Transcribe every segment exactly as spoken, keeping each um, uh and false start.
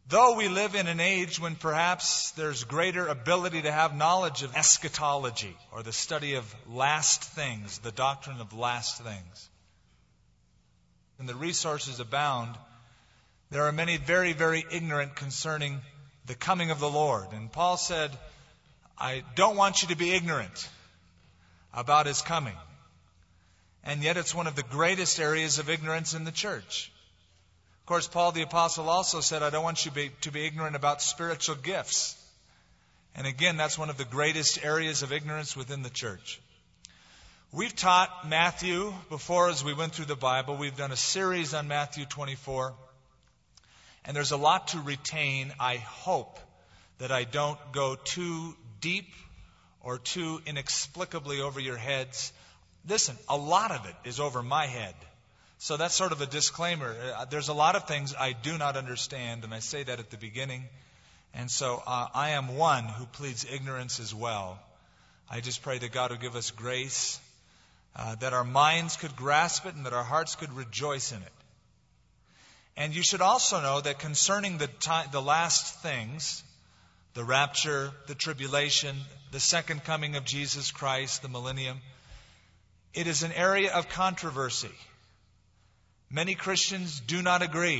Though we live in an age when perhaps there's greater ability to have knowledge of eschatology, or the study of last things, the doctrine of last things, and the resources abound, there are many very, very ignorant concerning the coming of the Lord. And Paul said, I don't want you to be ignorant about His coming. And yet it's one of the greatest areas of ignorance in the church. Of course, Paul the Apostle also said, I don't want you to be, to be ignorant about spiritual gifts. And again, that's one of the greatest areas of ignorance within the church. We've taught Matthew before as we went through the Bible. We've done a series on Matthew twenty-four. And there's a lot to retain. I hope that I don't go too deep or too inexplicably over your heads. Listen, a lot of it is over my head. So that's sort of a disclaimer. There's a lot of things I do not understand, and I say that at the beginning. And so uh, I am one who pleads ignorance as well. I just pray that God will give us grace, uh, that our minds could grasp it and that our hearts could rejoice in it. And you should also know that concerning the time, the last things, the rapture, the tribulation, the second coming of Jesus Christ, the millennium, it is an area of controversy. Many Christians do not agree.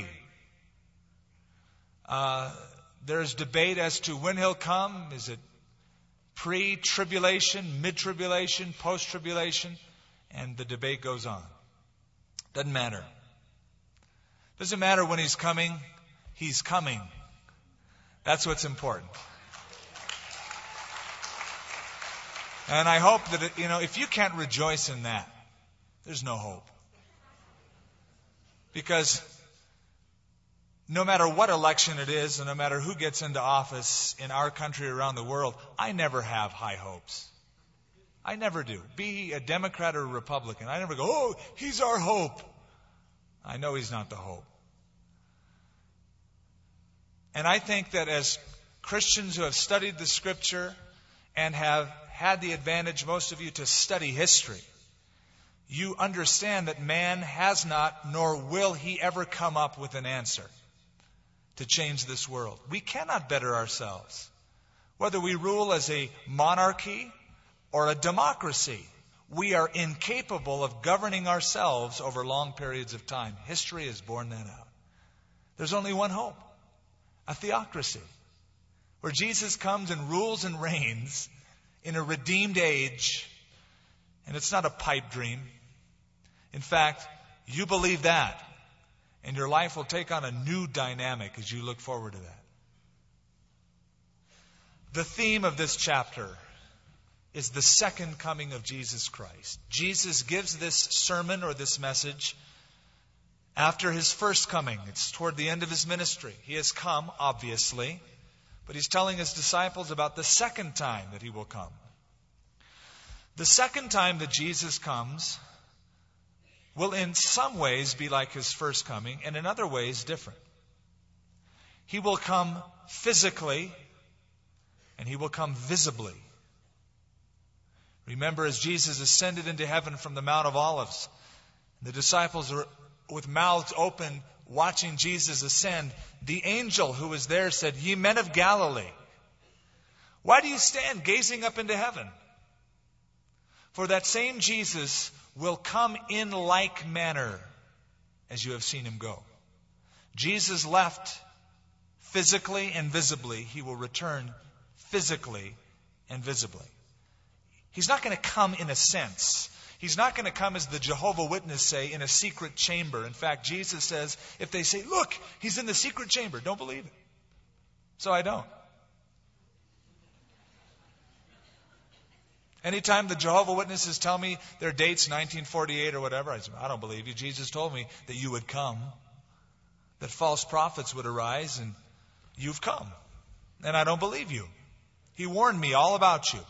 Uh, there's debate as to when He'll come. Is it pre-tribulation, mid-tribulation, post-tribulation? And the debate goes on. Doesn't matter. Doesn't matter when He's coming. He's coming. That's what's important. And I hope that, you know, if you can't rejoice in that, there's no hope. Because no matter what election it is, and no matter who gets into office in our country or around the world, I never have high hopes. I never do. Be he a Democrat or a Republican, I never go, oh, he's our hope. I know he's not the hope. And I think that as Christians who have studied the Scripture and have had the advantage, most of you, to study history, you understand that man has not, nor will he ever come up with an answer to change this world. We cannot better ourselves. Whether we rule as a monarchy or a democracy, we are incapable of governing ourselves over long periods of time. History has borne that out. There's only one hope, a theocracy, where Jesus comes and rules and reigns in a redeemed age. And it's not a pipe dream. In fact, you believe that, and your life will take on a new dynamic as you look forward to that. The theme of this chapter is the second coming of Jesus Christ. Jesus gives this sermon or this message after His first coming. It's toward the end of His ministry. He has come, obviously, but He's telling His disciples about the second time that He will come. The second time that Jesus comes will in some ways be like His first coming, and in other ways different. He will come physically, and He will come visibly. Remember, as Jesus ascended into heaven from the Mount of Olives, the disciples were with mouths open watching Jesus ascend. The angel who was there said, "Ye men of Galilee, why do you stand gazing up into heaven? For that same Jesus will come in like manner as you have seen Him go." Jesus left physically and visibly. He will return physically and visibly. He's not going to come in a sense. He's not going to come, as the Jehovah's Witnesses say, in a secret chamber. In fact, Jesus says, if they say, look, He's in the secret chamber, don't believe it. So I don't. Anytime the Jehovah's Witnesses tell me their date's nineteen forty-eight or whatever, I say, I don't believe you. Jesus told me that you would come, that false prophets would arise, and you've come. And I don't believe you. He warned me all about you.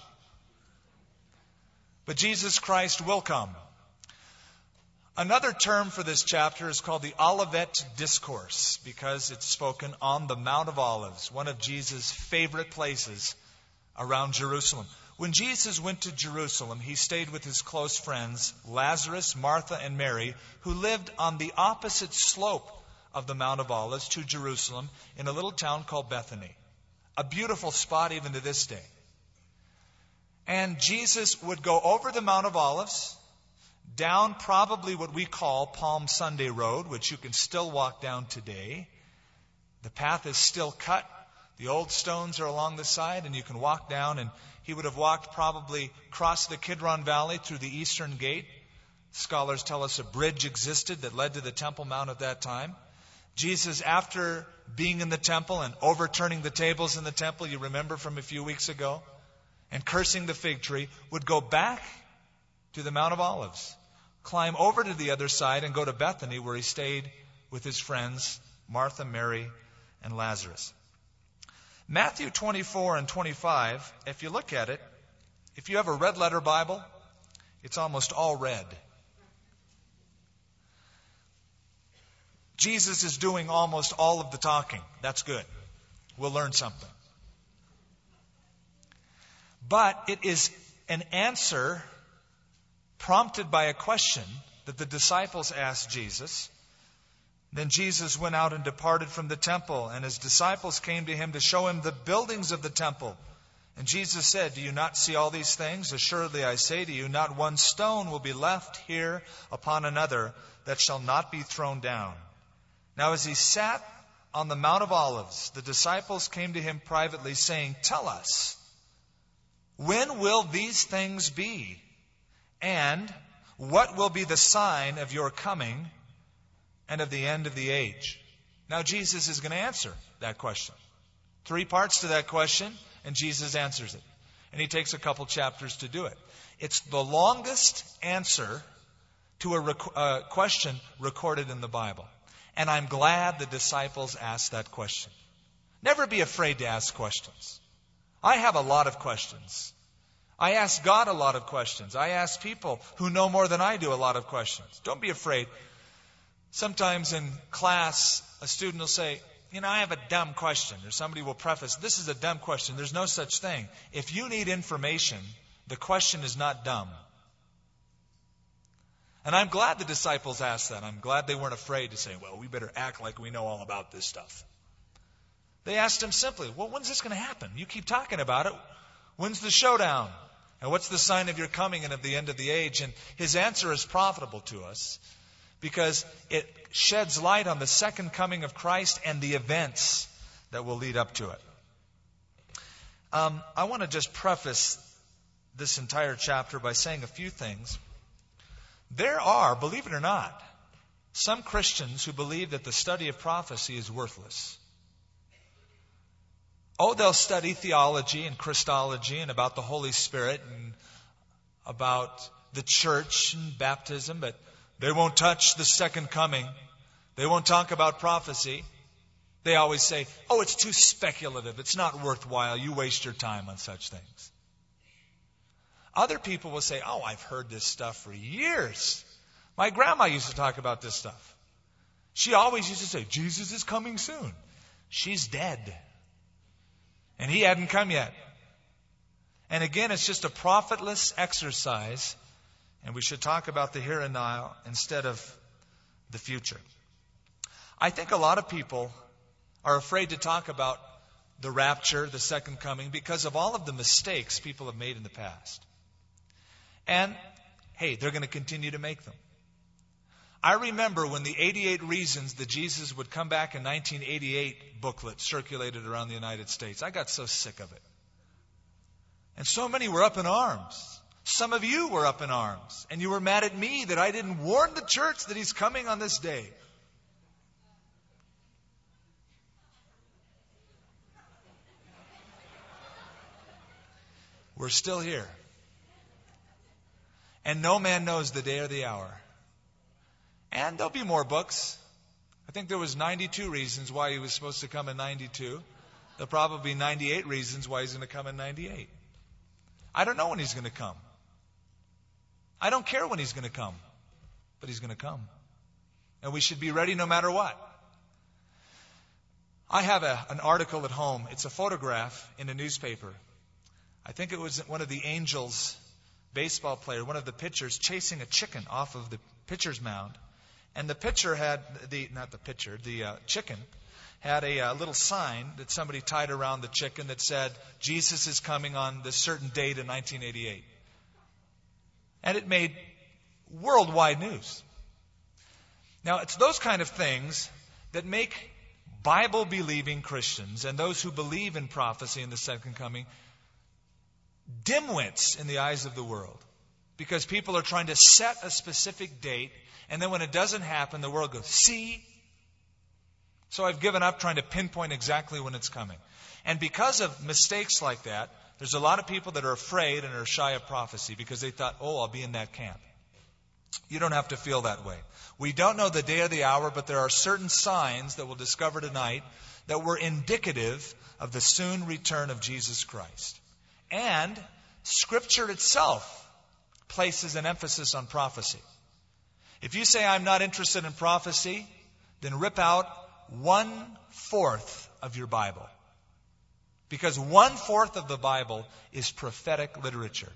But Jesus Christ will come. Another term for this chapter is called the Olivet Discourse, because it's spoken on the Mount of Olives, one of Jesus' favorite places around Jerusalem. When Jesus went to Jerusalem, He stayed with His close friends, Lazarus, Martha, and Mary, who lived on the opposite slope of the Mount of Olives to Jerusalem in a little town called Bethany. A beautiful spot even to this day. And Jesus would go over the Mount of Olives, down probably what we call Palm Sunday Road, which you can still walk down today. The path is still cut. The old stones are along the side, and you can walk down. And he would have walked probably across the Kidron Valley through the eastern gate. Scholars tell us a bridge existed that led to the Temple Mount at that time. Jesus, after being in the temple and overturning the tables in the temple, you remember from a few weeks ago, and cursing the fig tree, would go back to the Mount of Olives, climb over to the other side, and go to Bethany, where he stayed with his friends, Martha, Mary, and Lazarus. Matthew twenty-four and twenty-five, if you look at it, if you have a red letter Bible, it's almost all red. Jesus is doing almost all of the talking. That's good. We'll learn something. But it is an answer prompted by a question that the disciples asked Jesus. Then Jesus went out and departed from the temple, and his disciples came to him to show him the buildings of the temple. And Jesus said, "Do you not see all these things? Assuredly I say to you, not one stone will be left here upon another that shall not be thrown down." Now as he sat on the Mount of Olives, the disciples came to him privately, saying, "Tell us, when will these things be? And what will be the sign of your coming and of the end of the age?" Now Jesus is going to answer that question. Three parts to that question, and Jesus answers it. And he takes a couple chapters to do it. It's the longest answer to a rec- uh, question recorded in the Bible. And I'm glad the disciples asked that question. Never be afraid to ask questions. I have a lot of questions. I ask God a lot of questions. I ask people who know more than I do a lot of questions. Don't be afraid. Sometimes in class, a student will say, you know, I have a dumb question. Or somebody will preface, this is a dumb question. There's no such thing. If you need information, the question is not dumb. And I'm glad the disciples asked that. I'm glad they weren't afraid to say, well, we better act like we know all about this stuff. They asked him simply, well, when's this going to happen? You keep talking about it. When's the showdown? And what's the sign of your coming and of the end of the age? And his answer is profitable to us because it sheds light on the second coming of Christ and the events that will lead up to it. Um, I want to just preface this entire chapter by saying a few things. There are, believe it or not, some Christians who believe that the study of prophecy is worthless. Oh, they'll study theology and Christology and about the Holy Spirit and about the church and baptism, but they won't touch the second coming. They won't talk about prophecy. They always say, oh, it's too speculative. It's not worthwhile. You waste your time on such things. Other people will say, oh, I've heard this stuff for years. My grandma used to talk about this stuff. She always used to say, Jesus is coming soon. She's dead. And he hadn't come yet. And again, it's just a profitless exercise. And we should talk about the here and now instead of the future. I think a lot of people are afraid to talk about the rapture, the second coming, because of all of the mistakes people have made in the past. And, hey, they're going to continue to make them. I remember when the eighty-eight Reasons that Jesus would come back in nineteen eighty-eight booklet circulated around the United States. I got so sick of it. And so many were up in arms. Some of you were up in arms. And you were mad at me that I didn't warn the church that he's coming on this day. We're still here. And no man knows the day or the hour. And there'll be more books. I think there was ninety-two reasons why he was supposed to come in ninety-two. There'll probably be ninety-eight reasons why he's going to come in ninety-eight. I don't know when he's going to come. I don't care when he's going to come. But he's going to come. And we should be ready no matter what. I have a, an article at home. It's a photograph in a newspaper. I think it was one of the Angels baseball player, one of the pitchers, chasing a chicken off of the pitcher's mound. And the pitcher had, the not the pitcher, the uh, chicken, had a uh, little sign that somebody tied around the chicken that said, Jesus is coming on this certain date in nineteen eighty-eight. And it made worldwide news. Now, it's those kind of things that make Bible-believing Christians and those who believe in prophecy and the second coming dimwits in the eyes of the world. Because people are trying to set a specific date, and then when it doesn't happen, the world goes, see? So I've given up trying to pinpoint exactly when it's coming. And because of mistakes like that, there's a lot of people that are afraid and are shy of prophecy because they thought, oh, I'll be in that camp. You don't have to feel that way. We don't know the day or the hour, but there are certain signs that we'll discover tonight that were indicative of the soon return of Jesus Christ. And Scripture itself places an emphasis on prophecy. If you say, I'm not interested in prophecy, then rip out one-fourth of your Bible. Because one-fourth of the Bible is prophetic literature.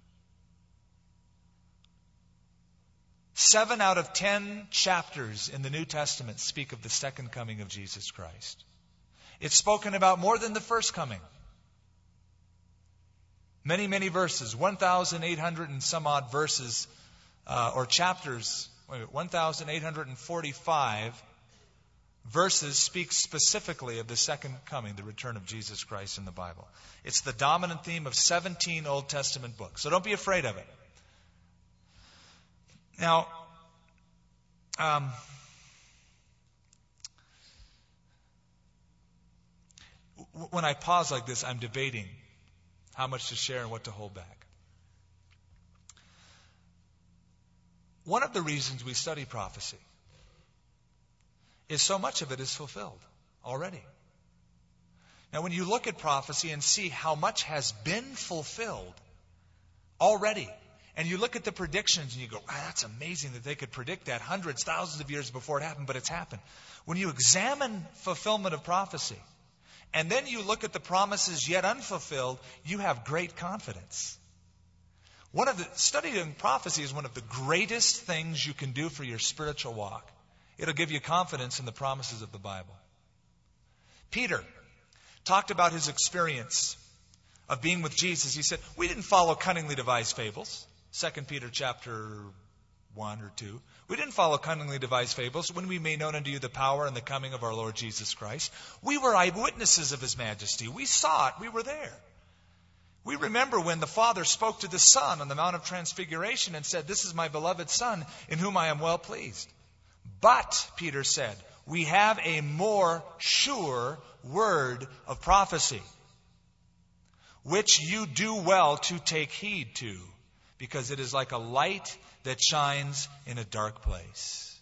Seven out of ten chapters in the New Testament speak of the second coming of Jesus Christ. It's spoken about more than the first coming. Many, many verses, one thousand eight hundred and some odd verses uh, or chapters, wait, one thousand eight hundred forty-five verses speak specifically of the second coming, the return of Jesus Christ in the Bible. It's the dominant theme of seventeen Old Testament books. So don't be afraid of it. Now, um, when I pause like this, I'm debating how much to share and what to hold back. One of the reasons we study prophecy is so much of it is fulfilled already. Now, when you look at prophecy and see how much has been fulfilled already, and you look at the predictions and you go, wow, that's amazing that they could predict that hundreds, thousands of years before it happened, but it's happened. When you examine fulfillment of prophecy, and then you look at the promises yet unfulfilled, you have great confidence. One of the studying prophecy is one of the greatest things you can do for your spiritual walk. It'll give you confidence in the promises of the Bible. Peter talked about his experience of being with Jesus. He said, we didn't follow cunningly devised fables. Second Peter chapter one or two. We didn't follow cunningly devised fables when we made known unto you the power and the coming of our Lord Jesus Christ. We were eyewitnesses of His majesty. We saw it. We were there. We remember when the Father spoke to the Son on the Mount of Transfiguration and said, this is my beloved Son in whom I am well pleased. But, Peter said, we have a more sure word of prophecy, which you do well to take heed to, because it is like a light that shines in a dark place.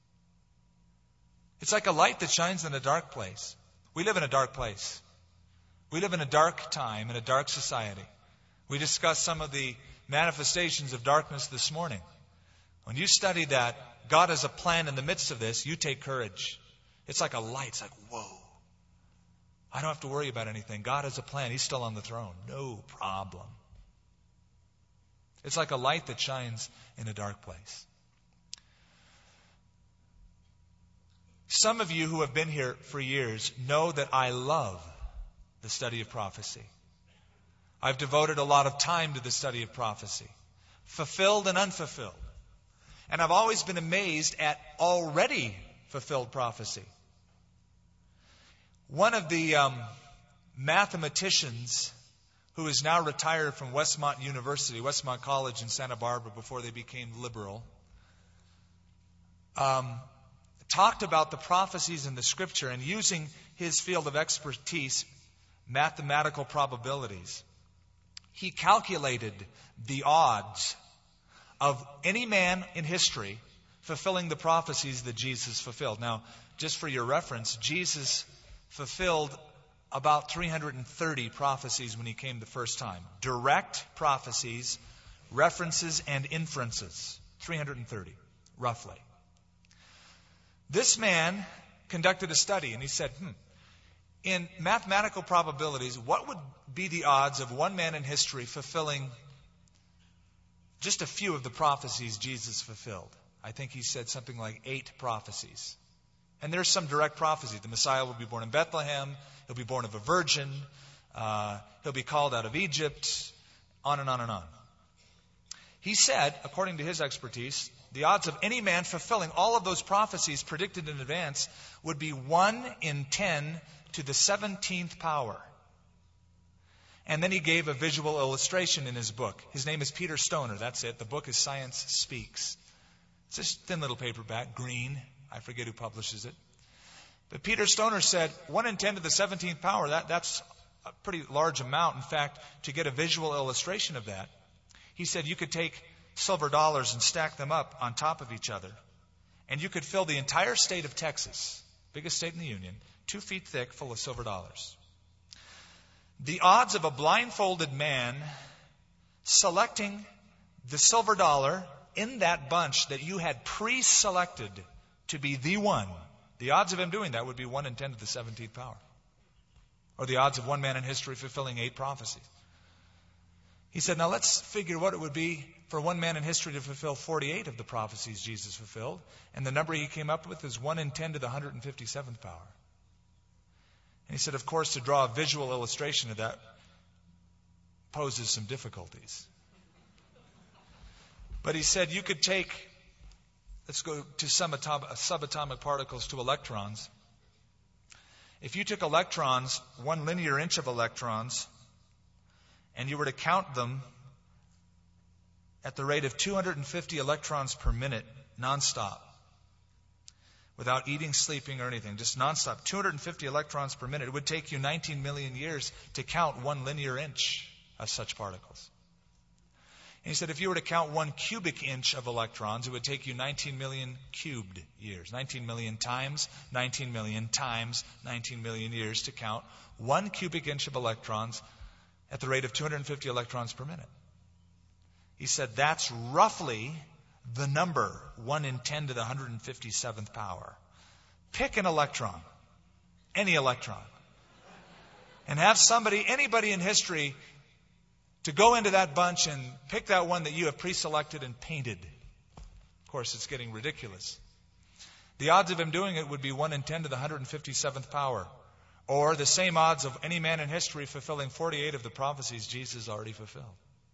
It's like a light that shines in a dark place. We live in a dark place. We live in a dark time, in a dark society. We discussed some of the manifestations of darkness this morning. When you study that, God has a plan in the midst of this, you take courage. It's like a light. It's like, whoa. I don't have to worry about anything. God has a plan. He's still on the throne. No problem. It's like a light that shines in a dark place. Some of you who have been here for years know that I love the study of prophecy. I've devoted a lot of time to the study of prophecy, fulfilled and unfulfilled. And I've always been amazed at already fulfilled prophecy. One of the um, mathematicians who is now retired from Westmont University, Westmont College in Santa Barbara before they became liberal, um, talked about the prophecies in the Scripture and using his field of expertise, mathematical probabilities. He calculated the odds of any man in history fulfilling the prophecies that Jesus fulfilled. Now, just for your reference, Jesus fulfilled about three hundred thirty prophecies when he came the first time. Direct prophecies, references, and inferences. three hundred thirty, roughly. This man conducted a study, and he said, hmm, in mathematical probabilities, what would be the odds of one man in history fulfilling just a few of the prophecies Jesus fulfilled? I think he said something like eight prophecies. And there's some direct prophecy. The Messiah will be born in Bethlehem. He'll be born of a virgin. Uh, he'll be called out of Egypt. On and on and on. He said, according to his expertise, the odds of any man fulfilling all of those prophecies predicted in advance would be one in ten to the seventeenth power. And then he gave a visual illustration in his book. His name is Peter Stoner. That's it. The book is Science Speaks. It's this thin little paperback, green. I forget who publishes it. But Peter Stoner said, one in ten to the seventeenth power, that, that's a pretty large amount. In fact, to get a visual illustration of that, he said you could take silver dollars and stack them up on top of each other. And you could fill the entire state of Texas, biggest state in the Union, two feet thick, full of silver dollars. The odds of a blindfolded man selecting the silver dollar in that bunch that you had pre-selected to be the one, the odds of him doing that would be one in ten to the seventeenth power. Or the odds of one man in history fulfilling eight prophecies. He said, now let's figure what it would be for one man in history to fulfill forty-eight of the prophecies Jesus fulfilled. And the number he came up with is one in ten to the one hundred fifty-seventh power. And he said, of course, to draw a visual illustration of that poses some difficulties. But he said you could take, let's go to some atom- subatomic particles to electrons. If you took electrons, one linear inch of electrons, and you were to count them at the rate of two hundred fifty electrons per minute, nonstop, without eating, sleeping, or anything, just nonstop, two hundred fifty electrons per minute, it would take you nineteen million years to count one linear inch of such particles. And he said if you were to count one cubic inch of electrons, it would take you nineteen million cubed years. nineteen million times, nineteen million times, nineteen million years to count one cubic inch of electrons at the rate of two hundred fifty electrons per minute. He said that's roughly the number, one in ten to the one hundred fifty-seventh power. Pick an electron, any electron, and have somebody, anybody in history, to go into that bunch and pick that one that you have pre-selected and painted. Of course, it's getting ridiculous. The odds of him doing it would be one in ten to the one hundred fifty-seventh power, or the same odds of any man in history fulfilling forty-eight of the prophecies Jesus already fulfilled.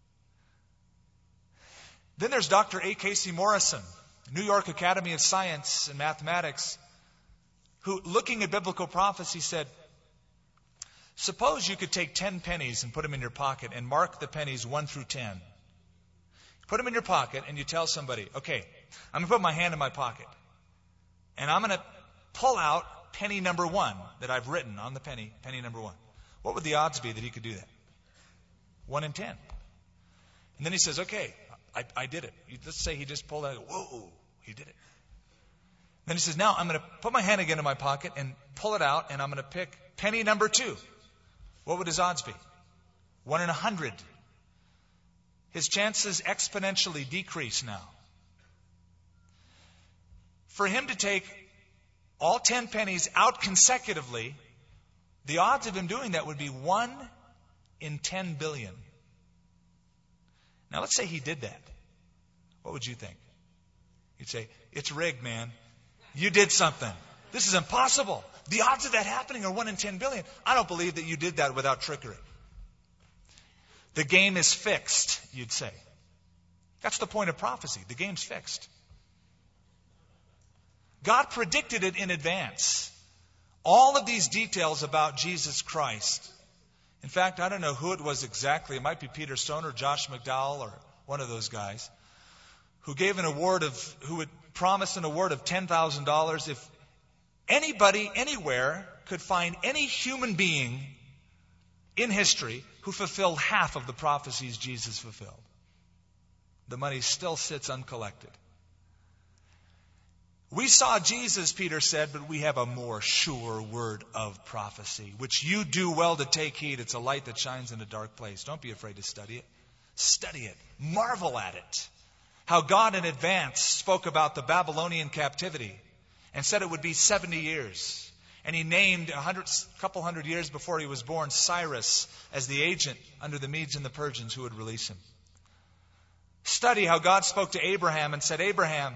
Then there's Doctor A. Casey Morrison, New York Academy of Science and Mathematics, who, looking at biblical prophecy, said, suppose you could take ten pennies and put them in your pocket and mark the pennies one through ten. Put them in your pocket and you tell somebody, okay, I'm going to put my hand in my pocket and I'm going to pull out penny number one that I've written on the penny, penny number one. What would the odds be that he could do that? One in ten. And then he says, okay, I, I did it. Let's say he just pulled out, whoa, he did it. Then he says, now I'm going to put my hand again in my pocket and pull it out and I'm going to pick penny number two. What would his odds be? One in a hundred. His chances exponentially decrease now. For him to take all ten pennies out consecutively, the odds of him doing that would be one in ten billion. Now let's say he did that. What would you think? You'd say, it's rigged, man. You did something. This is impossible. The odds of that happening are one in ten billion. I don't believe that you did that without trickery. The game is fixed, you'd say. That's the point of prophecy. The game's fixed. God predicted it in advance. All of these details about Jesus Christ. In fact, I don't know who it was exactly. It might be Peter Stoner, Josh McDowell, or one of those guys, who gave an award of, who would promise an award of ten thousand dollars if anybody, anywhere, could find any human being in history who fulfilled half of the prophecies Jesus fulfilled. The money still sits uncollected. We saw Jesus, Peter said, but we have a more sure word of prophecy, which you do well to take heed. It's a light that shines in a dark place. Don't be afraid to study it. Study it. Marvel at it. How God in advance spoke about the Babylonian captivity and said it would be seventy years. And he named a hundred, couple hundred years before he was born Cyrus as the agent under the Medes and the Persians who would release him. Study how God spoke to Abraham and said, Abraham,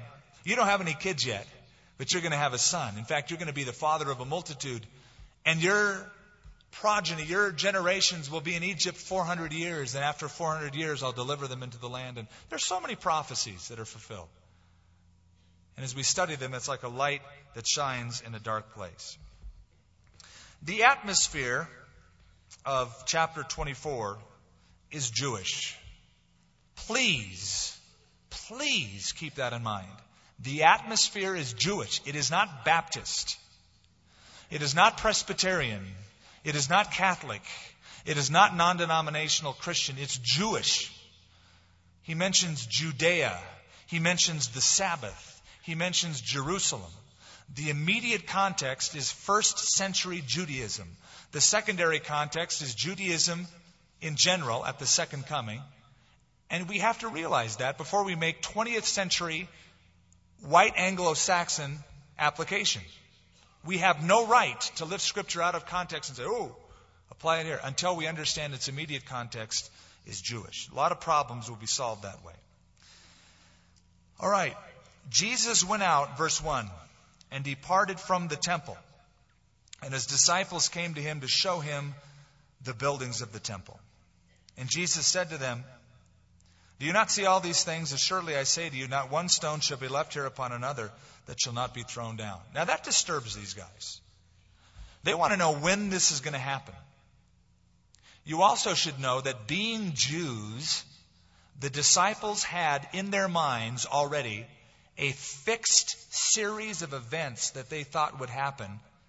You don't have any kids yet, but you're going to have a son. In fact, you're going to be the father of a multitude. And your progeny, your generations will be in Egypt four hundred years. And after four hundred years, I'll deliver them into the land. And there's so many prophecies that are fulfilled. And as we study them, it's like a light that shines in a dark place. The atmosphere of chapter twenty-four is Jewish. Please, please keep that in mind. The atmosphere is Jewish. It is not Baptist. It is not Presbyterian. It is not Catholic. It is not non-denominational Christian. It's Jewish. He mentions Judea. He mentions the Sabbath. He mentions Jerusalem. The immediate context is first century Judaism. The secondary context is Judaism in general at the second coming. And we have to realize that before we make twentieth century white Anglo-Saxon application. We have no right to lift Scripture out of context and say, oh, apply it here, until we understand its immediate context is Jewish. A lot of problems will be solved that way. All right. Jesus went out, verse one, and departed from the temple. And his disciples came to him to show him the buildings of the temple. And Jesus said to them, do you not see all these things? Assuredly I say to you, not one stone shall be left here upon another that shall not be thrown down. Now that disturbs these guys. They want to know when this is going to happen. You also should know that being Jews, the disciples had in their minds already a fixed series of events that they thought would happen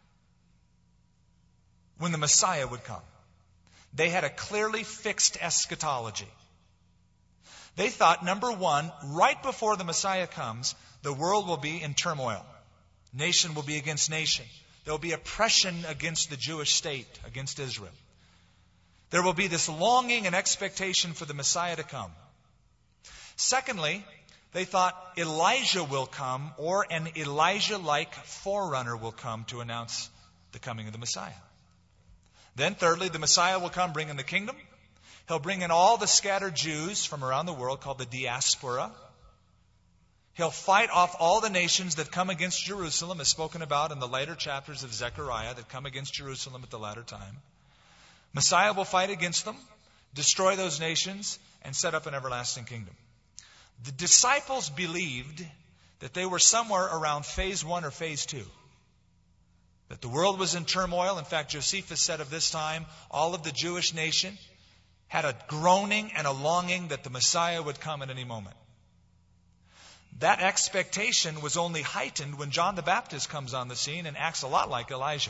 when the Messiah would come. They had a clearly fixed eschatology. They thought, number one, right before the Messiah comes, the world will be in turmoil. Nation will be against nation. There will be oppression against the Jewish state, against Israel. There will be this longing and expectation for the Messiah to come. Secondly, they thought Elijah will come, or an Elijah-like forerunner will come to announce the coming of the Messiah. Then thirdly, the Messiah will come bringing the kingdom. He'll bring in all the scattered Jews from around the world, called the diaspora. He'll fight off all the nations that come against Jerusalem, as spoken about in the later chapters of Zechariah, that come against Jerusalem at the latter time. Messiah will fight against them, destroy those nations, and set up an everlasting kingdom. The disciples believed that they were somewhere around phase one or phase two. That the world was in turmoil. In fact, Josephus said of this time, all of the Jewish nation had a groaning and a longing that the Messiah would come at any moment. That expectation was only heightened when John the Baptist comes on the scene and acts a lot like Elijah.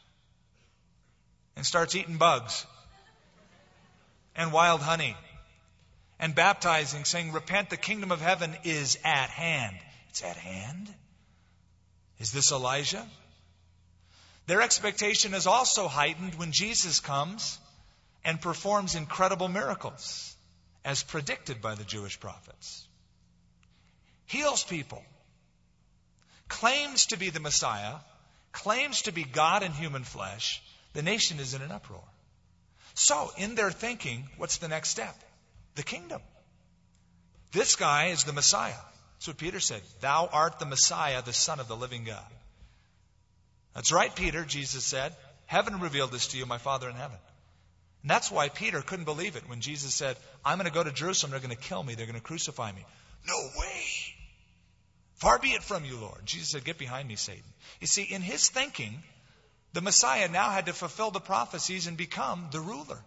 And starts eating bugs and wild honey. And baptizing, saying, repent, the kingdom of heaven is at hand. It's at hand? Is this Elijah? Their expectation is also heightened when Jesus comes and performs incredible miracles, as predicted by the Jewish prophets. Heals people. Claims to be the Messiah. Claims to be God in human flesh. The nation is in an uproar. So, in their thinking, what's the next step? The kingdom. This guy is the Messiah. That's what Peter said. Thou art the Messiah, the Son of the living God. That's right, Peter, Jesus said. Heaven revealed this to you, my Father in heaven. And that's why Peter couldn't believe it when Jesus said, I'm going to go to Jerusalem, they're going to kill me, they're going to crucify me. No way. Far be it from you, Lord. Jesus said, get behind me, Satan. You see, in his thinking, the Messiah now had to fulfill the prophecies and become the ruler.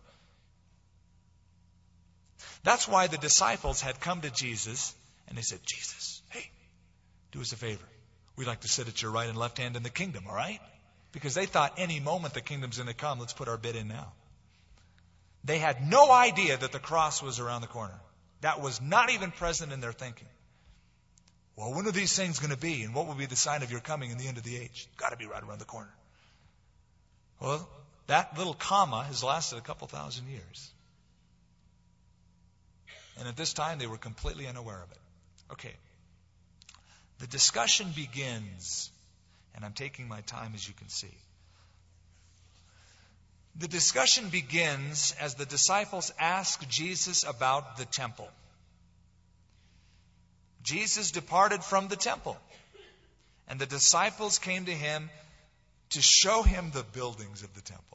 That's why the disciples had come to Jesus and they said, Jesus, hey, do us a favor. We'd like to sit at your right and left hand in the kingdom, all right? Because they thought any moment the kingdom's going to come, let's put our bid in now. They had no idea that the cross was around the corner. That was not even present in their thinking. Well, when are these things going to be? And what will be the sign of your coming in the end of the age? Got to be right around the corner. Well, that little comma has lasted a couple thousand years. And at this time, they were completely unaware of it. Okay. The discussion begins, and I'm taking my time as you can see. The discussion begins as the disciples ask Jesus about the temple. Jesus departed from the temple, and the disciples came to him to show him the buildings of the temple.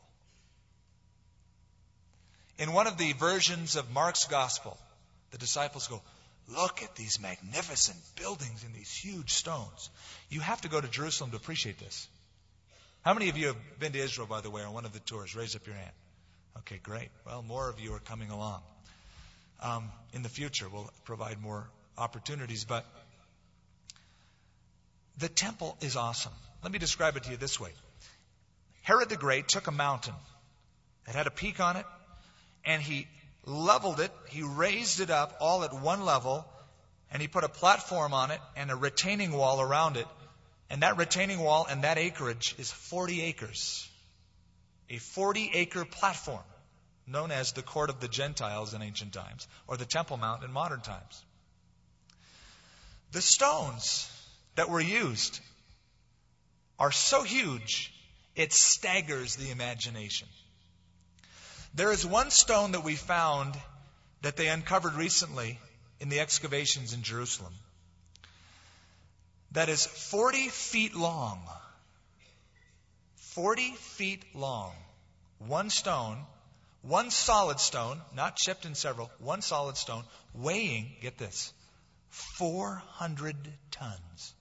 In one of the versions of Mark's gospel, the disciples go, look at these magnificent buildings and these huge stones. You have to go to Jerusalem to appreciate this. How many of you have been to Israel, by the way, on one of the tours? Raise up your hand. Okay, great. Well, more of you are coming along. Um, in the future, we'll provide more opportunities, but the temple is awesome. Let me describe it to you this way. Herod the Great took a mountain that had a peak on it, and he leveled it, he raised it up all at one level, and he put a platform on it and a retaining wall around it. And that retaining wall and that acreage is forty acres. A forty-acre platform, known as the Court of the Gentiles in ancient times, or the Temple Mount in modern times. The stones that were used are so huge, it staggers the imagination. There is one stone that we found that they uncovered recently in the excavations in Jerusalem that is forty feet long. forty feet long. One stone, one solid stone, not chipped in several, one solid stone, weighing, get this, four hundred tons.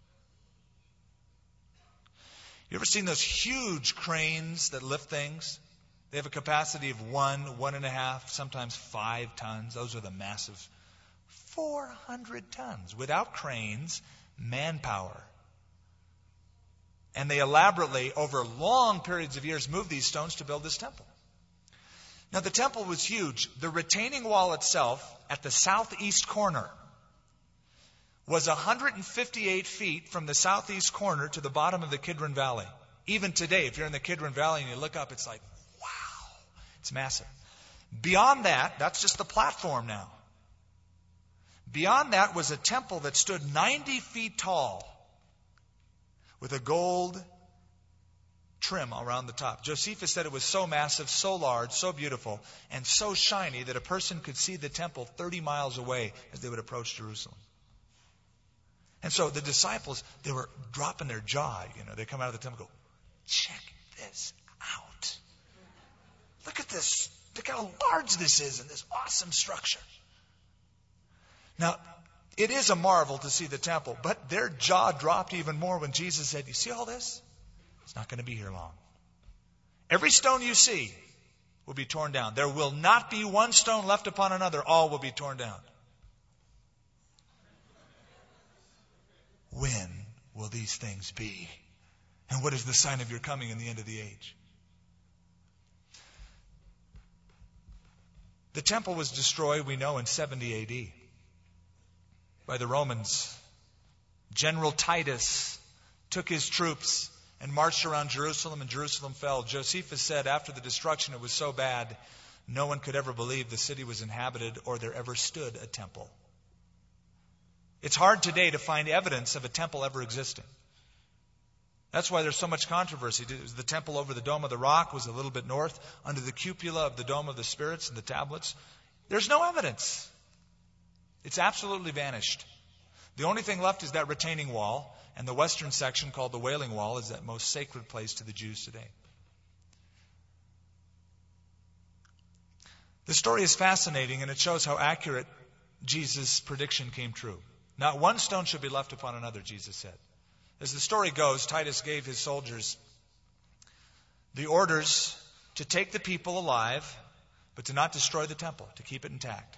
You ever seen those huge cranes that lift things? They have a capacity of one, one and a half, sometimes five tons. Those are the massive. four hundred tons. Without cranes, manpower. And they elaborately, over long periods of years, moved these stones to build this temple. Now, the temple was huge. The retaining wall itself, at the southeast corner, was one hundred fifty-eight feet from the southeast corner to the bottom of the Kidron Valley. Even today, if you're in the Kidron Valley and you look up, it's like, wow, it's massive. Beyond that, that's just the platform now. Beyond that was a temple that stood ninety feet tall with a gold trim around the top. Josephus said it was so massive, so large, so beautiful, and so shiny that a person could see the temple thirty miles away as they would approach Jerusalem. And so the disciples, they were dropping their jaw. You know, they come out of the temple and go, check this out. Look at this. Look how large this is in this awesome structure. Now, it is a marvel to see the temple, but their jaw dropped even more when Jesus said, you see all this? It's not going to be here long. Every stone you see will be torn down. There will not be one stone left upon another. All will be torn down. When will these things be? And what is the sign of your coming in the end of the age? The temple was destroyed, we know, in seventy A D by the Romans. General Titus took his troops and marched around Jerusalem, and Jerusalem fell. Josephus said after the destruction it was so bad, no one could ever believe the city was inhabited or there ever stood a temple. It's hard today to find evidence of a temple ever existing. That's why there's so much controversy. The temple over the Dome of the Rock was a little bit north, under the cupola of the Dome of the Spirits and the tablets. There's no evidence. It's absolutely vanished. The only thing left is that retaining wall, and the western section called the Wailing Wall is that most sacred place to the Jews today. The story is fascinating, and it shows how accurate Jesus' prediction came true. Not one stone should be left upon another, Jesus said. As the story goes, Titus gave his soldiers the orders to take the people alive, but to not destroy the temple, to keep it intact.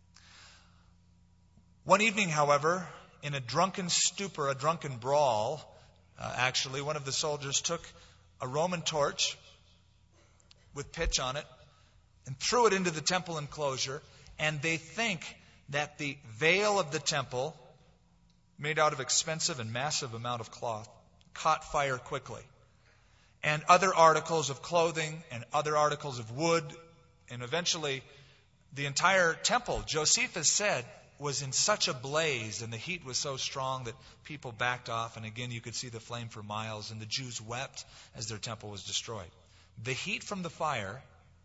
One evening, however, in a drunken stupor, a drunken brawl, uh, actually, one of the soldiers took a Roman torch with pitch on it and threw it into the temple enclosure, and they think that the veil of the temple, made out of expensive and massive amount of cloth, caught fire quickly. And other articles of clothing and other articles of wood, and eventually the entire temple, Josephus said, was in such a blaze, and the heat was so strong that people backed off, and again you could see the flame for miles, and the Jews wept as their temple was destroyed. The heat from the fire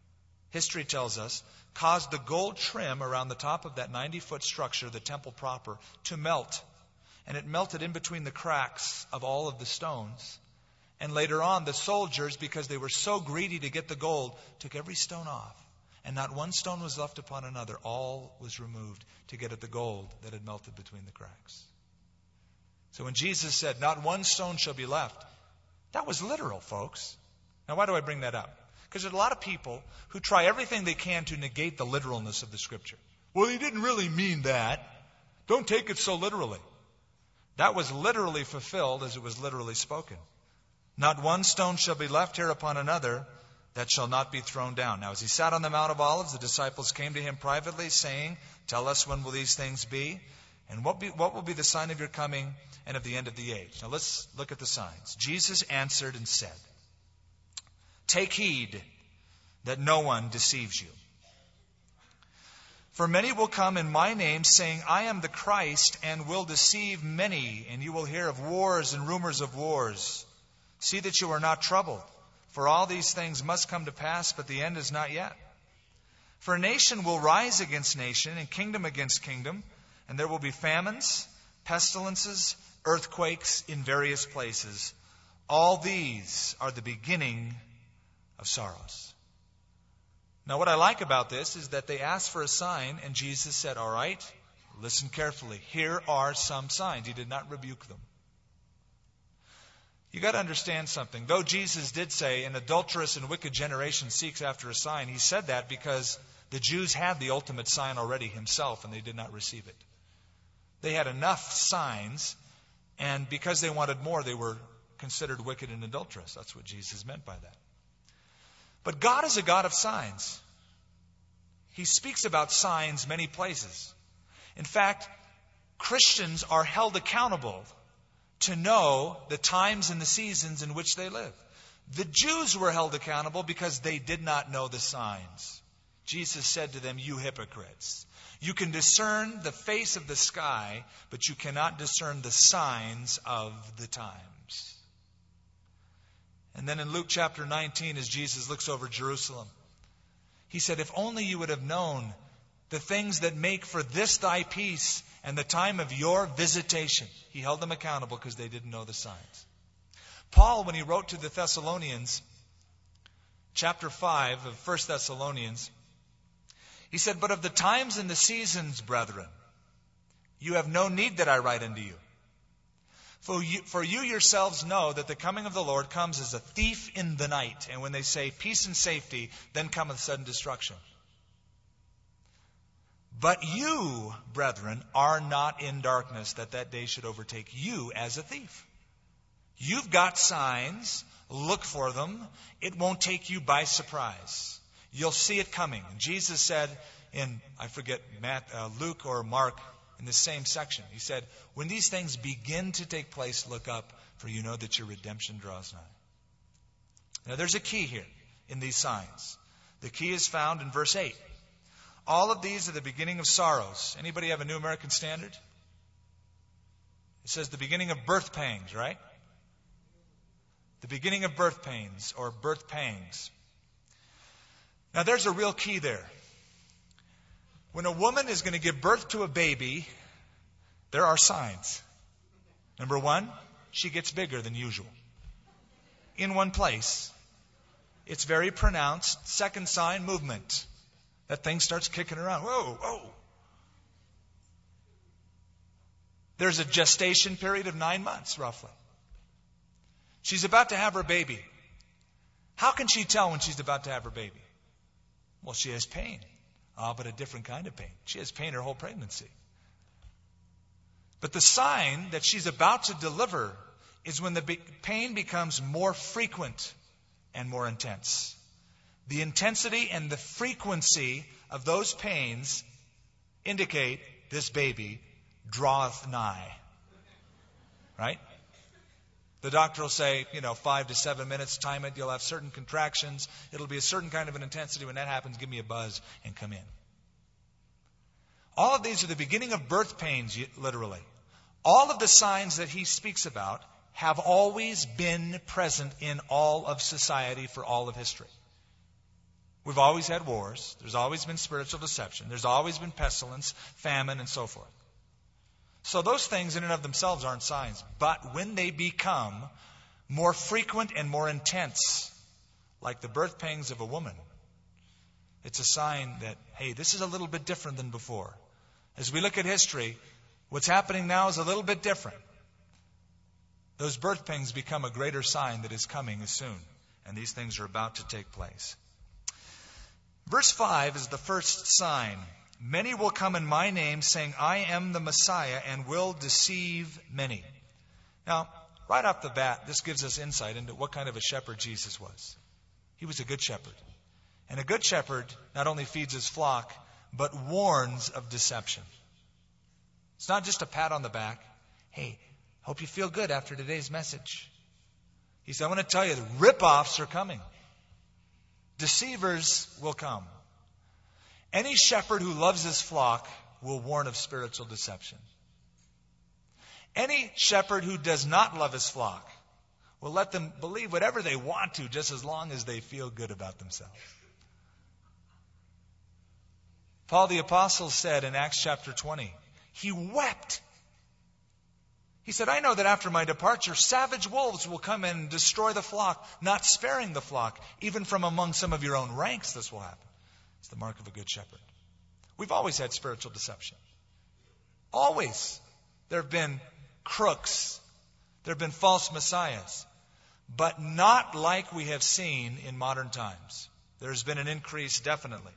history tells us, caused the gold trim around the top of that ninety-foot structure, the temple proper, to melt. And it melted in between the cracks of all of the stones. And later on, the soldiers, because they were so greedy to get the gold, took every stone off. And not one stone was left upon another. All was removed to get at the gold that had melted between the cracks. So when Jesus said, not one stone shall be left, that was literal, folks. Now, why do I bring that up? Because there's a lot of people who try everything they can to negate the literalness of the Scripture. Well, he didn't really mean that. Don't take it so literally. That was literally fulfilled as it was literally spoken. Not one stone shall be left here upon another that shall not be thrown down. Now, as he sat on the Mount of Olives, the disciples came to him privately, saying, tell us, when will these things be? And what, be, what will be the sign of your coming and of the end of the age? Now, let's look at the signs. Jesus answered and said, take heed that no one deceives you. For many will come in my name, saying, I am the Christ, and will deceive many. And you will hear of wars and rumors of wars. See that you are not troubled. For all these things must come to pass, but the end is not yet. For nation will rise against nation, and kingdom against kingdom. And there will be famines, pestilences, earthquakes in various places. All these are the beginning of sorrows. Now, what I like about this is that they asked for a sign, and Jesus said, all right, listen carefully. Here are some signs. He did not rebuke them. You got to understand something. Though Jesus did say, an adulterous and wicked generation seeks after a sign, he said that because the Jews had the ultimate sign already himself, and they did not receive it. They had enough signs, and because they wanted more, they were considered wicked and adulterous. That's what Jesus meant by that. But God is a God of signs. He speaks about signs many places. In fact, Christians are held accountable to know the times and the seasons in which they live. The Jews were held accountable because they did not know the signs. Jesus said to them, you hypocrites, you can discern the face of the sky, but you cannot discern the signs of the times. And then in Luke chapter nineteen, as Jesus looks over Jerusalem, he said, if only you would have known the things that make for this thy peace and the time of your visitation. He held them accountable because they didn't know the signs. Paul, when he wrote to the Thessalonians, chapter five of First Thessalonians, he said, but of the times and the seasons, brethren, you have no need that I write unto you. For you, for you yourselves know that the coming of the Lord comes as a thief in the night. And when they say peace and safety, then cometh sudden destruction. But you, brethren, are not in darkness, that that day should overtake you as a thief. You've got signs. Look for them. It won't take you by surprise. You'll see it coming. And Jesus said in, I forget, Matt, uh, Luke or Mark, in the same section, he said, when these things begin to take place, look up, for you know that your redemption draws nigh. Now there's a key here in these signs. The key is found in verse eight. All of these are the beginning of sorrows. Anybody have a New American Standard? It says the beginning of birth pangs, right? The beginning of birth pains or birth pangs. Now there's a real key there. When a woman is going to give birth to a baby, there are signs. Number one, she gets bigger than usual. In one place. It's very pronounced. Second sign, movement. That thing starts kicking around. Whoa, whoa. There's a gestation period of nine months, roughly. She's about to have her baby. How can she tell when she's about to have her baby? Well, she has pain. Ah, but a different kind of pain. She has pain her whole pregnancy. But the sign that she's about to deliver is when the be- pain becomes more frequent and more intense. The intensity and the frequency of those pains indicate this baby draweth nigh. Right? The doctor will say, you know, five to seven minutes, time it, you'll have certain contractions. It'll be a certain kind of an intensity. When that happens, give me a buzz and come in. All of these are the beginning of birth pains, literally. All of the signs that he speaks about have always been present in all of society for all of history. We've always had wars. There's always been spiritual deception. There's always been pestilence, famine, and so forth. So those things in and of themselves aren't signs. But when they become more frequent and more intense, like the birth pangs of a woman, it's a sign that, hey, this is a little bit different than before. As we look at history, what's happening now is a little bit different. Those birth pangs become a greater sign that is coming as soon. And these things are about to take place. Verse five is the first sign. Many will come in my name, saying, I am the Messiah, and will deceive many. Now, right off the bat, this gives us insight into what kind of a shepherd Jesus was. He was a good shepherd. And a good shepherd not only feeds his flock, but warns of deception. It's not just a pat on the back. Hey, hope you feel good after today's message. He said, I want to tell you, the rip-offs are coming. Deceivers will come. Any shepherd who loves his flock will warn of spiritual deception. Any shepherd who does not love his flock will let them believe whatever they want to, just as long as they feel good about themselves. Paul the Apostle said in Acts chapter twenty, he wept. He said, I know that after my departure, savage wolves will come in and destroy the flock, not sparing the flock. Even from among some of your own ranks, this will happen. It's the mark of a good shepherd. We've always had spiritual deception. Always. There have been crooks. There have been false messiahs. But not like we have seen in modern times. There's been an increase, definitely.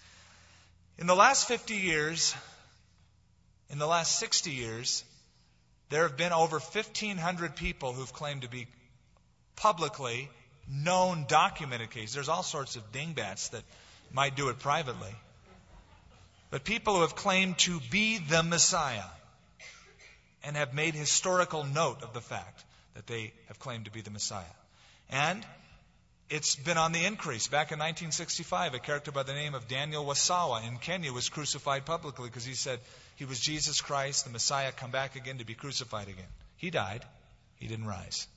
In the last fifty years, in the last sixty years, there have been over fifteen hundred people who've claimed to be publicly known, documented cases. There's all sorts of dingbats that might do it privately. But people who have claimed to be the Messiah and have made historical note of the fact that they have claimed to be the Messiah. And it's been on the increase. Back in nineteen sixty-five, a character by the name of Daniel Wasawa in Kenya was crucified publicly because he said he was Jesus Christ, the Messiah, come back again to be crucified again. He died. He didn't rise.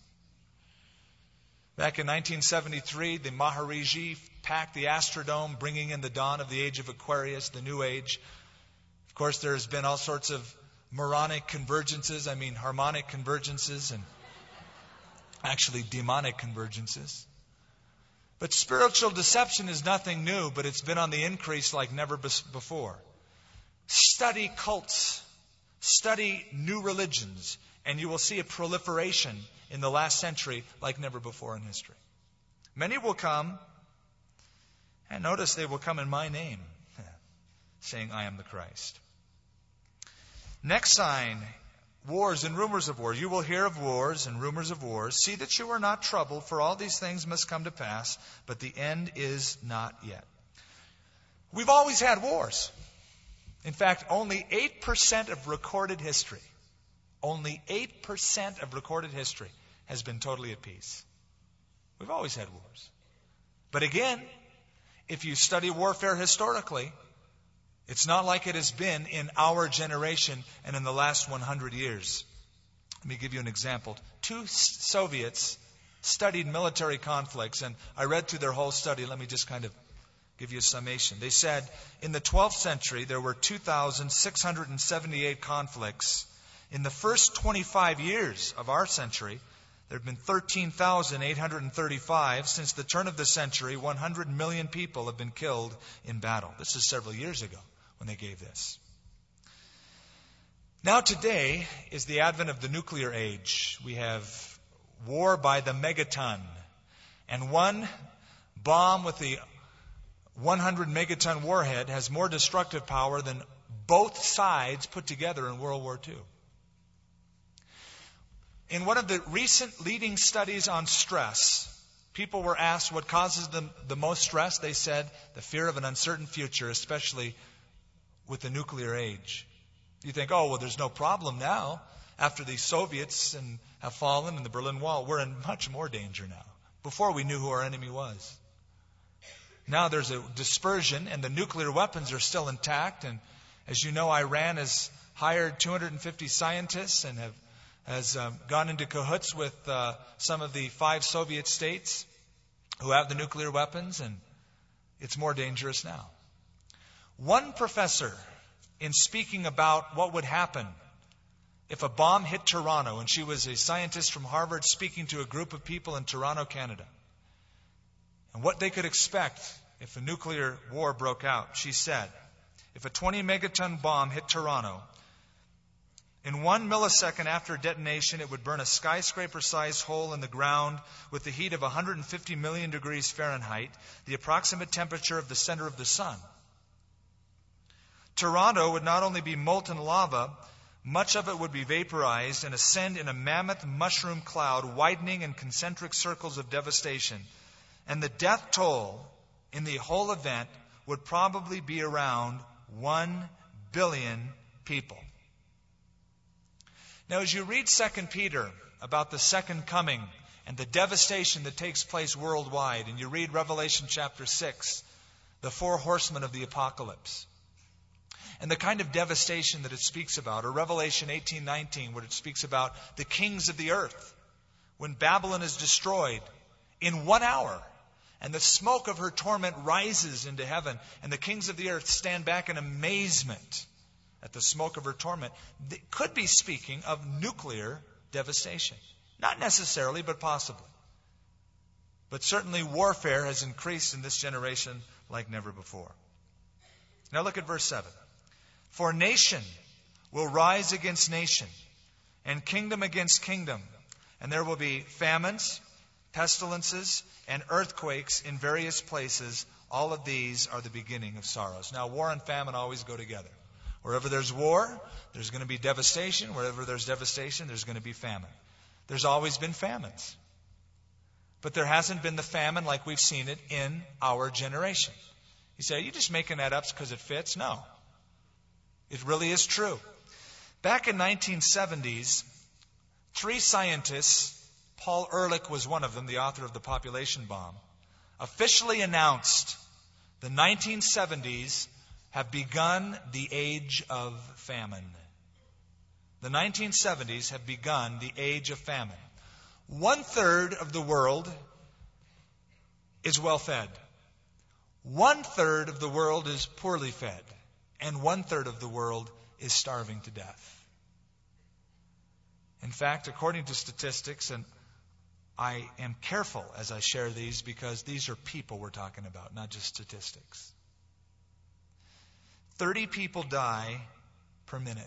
Back in nineteen seventy-three, the Maharishi packed the Astrodome, bringing in the dawn of the age of Aquarius, the New Age. Of course, there's been all sorts of moronic convergences, I mean harmonic convergences, and actually demonic convergences. But spiritual deception is nothing new, but it's been on the increase like never before. Study cults, study new religions, and you will see a proliferation in the last century like never before in history. Many will come, and notice they will come in my name, saying, I am the Christ. Next sign, wars and rumors of wars. You will hear of wars and rumors of wars. See that you are not troubled, for all these things must come to pass, but the end is not yet. We've always had wars. In fact, only eight percent of recorded history, only eight percent of recorded history has been totally at peace. We've always had wars. But again, if you study warfare historically, it's not like it has been in our generation and in the last one hundred years. Let me give you an example. Two Soviets studied military conflicts, and I read through their whole study. Let me just kind of give you a summation. They said in the twelfth century there were two thousand six hundred seventy-eight conflicts. In the first twenty-five years of our century, there have been thirteen thousand eight hundred thirty-five. Since the turn of the century, one hundred million people have been killed in battle. This is several years ago when they gave this. Now today is the advent of the nuclear age. We have war by the megaton. And one bomb with the one hundred megaton warhead has more destructive power than both sides put together in World War Two. In one of the recent leading studies on stress, people were asked what causes them the most stress. They said the fear of an uncertain future, especially with the nuclear age. You think, oh, well, there's no problem now. After the Soviets and have fallen and the Berlin Wall, we're in much more danger now. Before we knew who our enemy was. Now there's a dispersion and the nuclear weapons are still intact. And as you know, Iran has hired two hundred fifty scientists and have has um, gone into cahoots with uh, some of the five Soviet states who have the nuclear weapons. And it's more dangerous now. One professor, in speaking about what would happen if a bomb hit Toronto, and she was a scientist from Harvard speaking to a group of people in Toronto, Canada, and what they could expect if a nuclear war broke out, she said, if a twenty megaton bomb hit Toronto, in one millisecond after detonation, it would burn a skyscraper-sized hole in the ground with the heat of one hundred fifty million degrees Fahrenheit, the approximate temperature of the center of the sun. Toronto would not only be molten lava, much of it would be vaporized and ascend in a mammoth mushroom cloud, widening in concentric circles of devastation. And the death toll in the whole event would probably be around one billion people. Now, as you read Second Peter about the second coming and the devastation that takes place worldwide, and you read Revelation chapter six, the four horsemen of the apocalypse, and the kind of devastation that it speaks about, or Revelation eighteen nineteen, where it speaks about the kings of the earth, when Babylon is destroyed in one hour, and the smoke of her torment rises into heaven, and the kings of the earth stand back in amazement at the smoke of her torment, they could be speaking of nuclear devastation. Not necessarily, but possibly. But certainly warfare has increased in this generation like never before. Now look at verse seven. For nation will rise against nation, and kingdom against kingdom, and there will be famines, pestilences, and earthquakes in various places. All of these are the beginning of sorrows. Now, war and famine always go together. Wherever there's war, there's going to be devastation. Wherever there's devastation, there's going to be famine. There's always been famines. But there hasn't been the famine like we've seen it in our generation. You say, are you just making that up because it fits? No. It really is true. Back in nineteen seventies, three scientists, Paul Ehrlich was one of them, the author of The Population Bomb, officially announced the nineteen seventies have begun the age of famine. The nineteen seventies have begun the age of famine. One third of the world is well fed. One third of the world is poorly fed. And one third of the world is starving to death. In fact, according to statistics, and I am careful as I share these because these are people we're talking about, not just statistics. thirty people die per minute.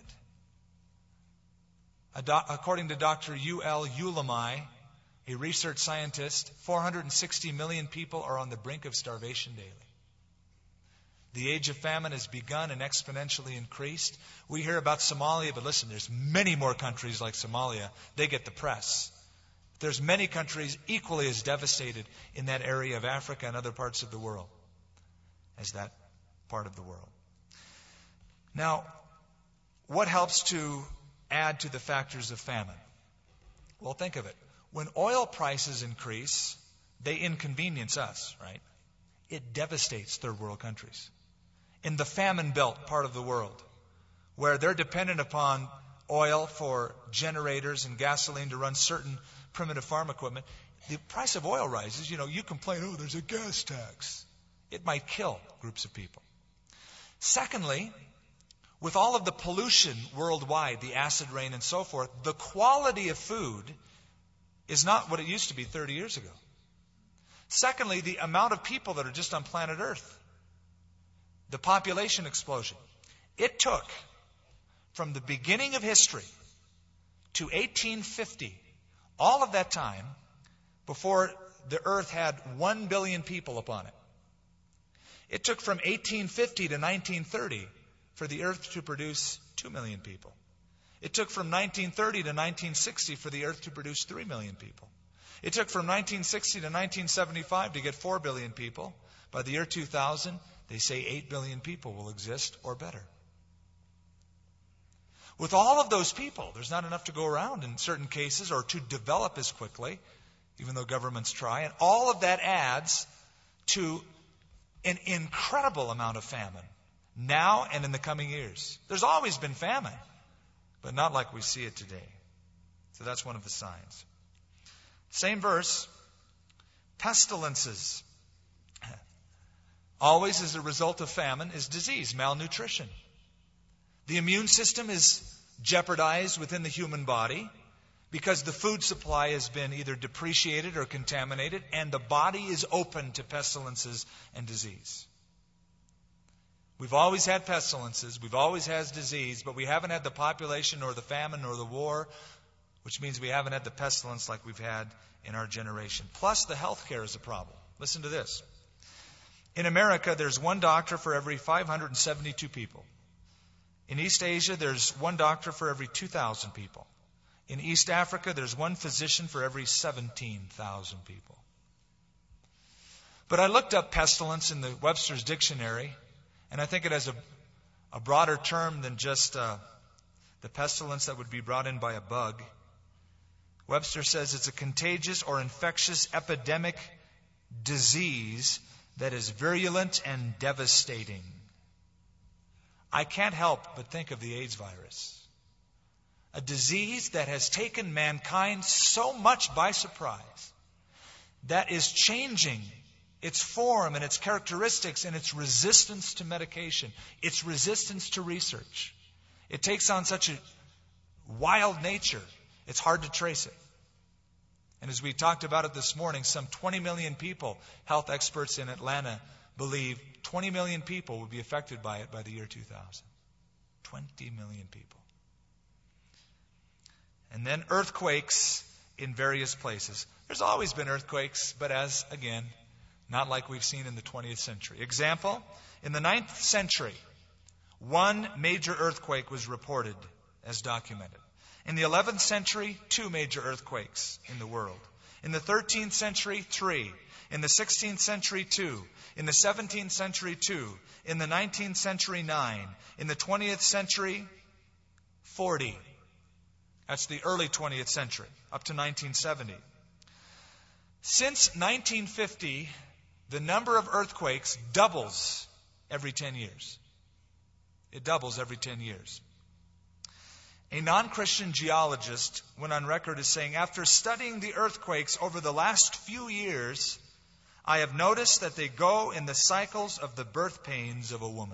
According to Doctor U L Ulamai, a research scientist, four hundred sixty million people are on the brink of starvation daily. The age of famine has begun and exponentially increased. We hear about Somalia, but listen, there's many more countries like Somalia. They get the press. There's many countries equally as devastated in that area of Africa and other parts of the world as that part of the world. Now, what helps to add to the factors of famine? Well, think of it. When oil prices increase, they inconvenience us, right? It devastates third world countries. In the famine belt part of the world, where they're dependent upon oil for generators and gasoline to run certain primitive farm equipment, the price of oil rises. You know, you complain, oh, there's a gas tax. It might kill groups of people. Secondly, with all of the pollution worldwide, the acid rain and so forth, the quality of food is not what it used to be thirty years ago. Secondly, the amount of people that are just on planet Earth, the population explosion. It took from the beginning of history to eighteen fifty, all of that time, before the Earth had one billion people upon it. It took from eighteen fifty to nineteen thirty for the Earth to produce two million people. It took from nineteen thirty to nineteen sixty for the Earth to produce three million people. It took from nineteen sixty to nineteen seventy-five to get four billion people. By the year two thousand, they say eight billion people will exist or better. With all of those people, there's not enough to go around in certain cases or to develop as quickly, even though governments try. And all of that adds to an incredible amount of famine now and in the coming years. There's always been famine, but not like we see it today. So that's one of the signs. Same verse, pestilences. always as a result of famine, is disease, malnutrition. The immune system is jeopardized within the human body because the food supply has been either depreciated or contaminated, and the body is open to pestilences and disease. We've always had pestilences, we've always had disease, but we haven't had the population or the famine or the war, which means we haven't had the pestilence like we've had in our generation. Plus, the health care is a problem. Listen to this. In America, there's one doctor for every five hundred seventy-two people. In East Asia, there's one doctor for every two thousand people. In East Africa, there's one physician for every seventeen thousand people. But I looked up pestilence in the Webster's Dictionary, and I think it has a, a broader term than just uh, the pestilence that would be brought in by a bug. Webster says it's a contagious or infectious epidemic disease that is virulent and devastating. I can't help but think of the AIDS virus. A disease that has taken mankind so much by surprise, that is changing its form and its characteristics and its resistance to medication, its resistance to research. It takes on such a wild nature, it's hard to trace it. And as we talked about it this morning, some twenty million people, health experts in Atlanta believe twenty million people will be affected by it by the year two thousand. twenty million people. And then earthquakes in various places. There's always been earthquakes, but as, again, not like we've seen in the twentieth century. Example, in the ninth century, one major earthquake was reported as documented. In the eleventh century, two major earthquakes in the world. In the thirteenth century, three. In the sixteenth century, two. In the seventeenth century, two. In the nineteenth century, nine. In the twentieth century, forty. That's the early twentieth century, up to nineteen seventy. Since nineteen fifty, the number of earthquakes doubles every ten years. It doubles every ten years. A non-Christian geologist went on record as saying, after studying the earthquakes over the last few years, I have noticed that they go in the cycles of the birth pains of a woman.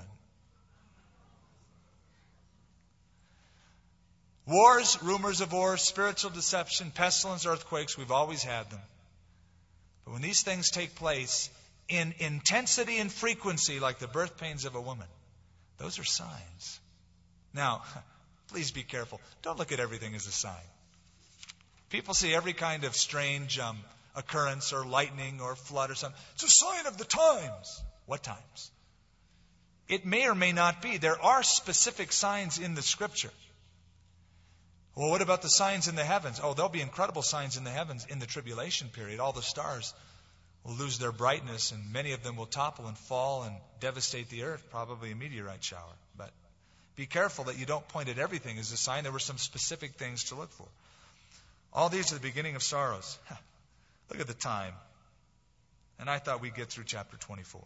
Wars, rumors of wars, spiritual deception, pestilence, earthquakes, we've always had them. But when these things take place in intensity and frequency like the birth pains of a woman, those are signs. Now, please be careful. Don't look at everything as a sign. People see every kind of strange um, occurrence or lightning or flood or something. It's a sign of the times. What times? It may or may not be. There are specific signs in the Scripture. Well, what about the signs in the heavens? Oh, there'll be incredible signs in the heavens in the tribulation period. All the stars will lose their brightness, and many of them will topple and fall and devastate the earth, probably a meteorite shower. But be careful that you don't point at everything as a sign. There were some specific things to look for. All these are the beginning of sorrows. Look at the time. And I thought we'd get through chapter twenty-four.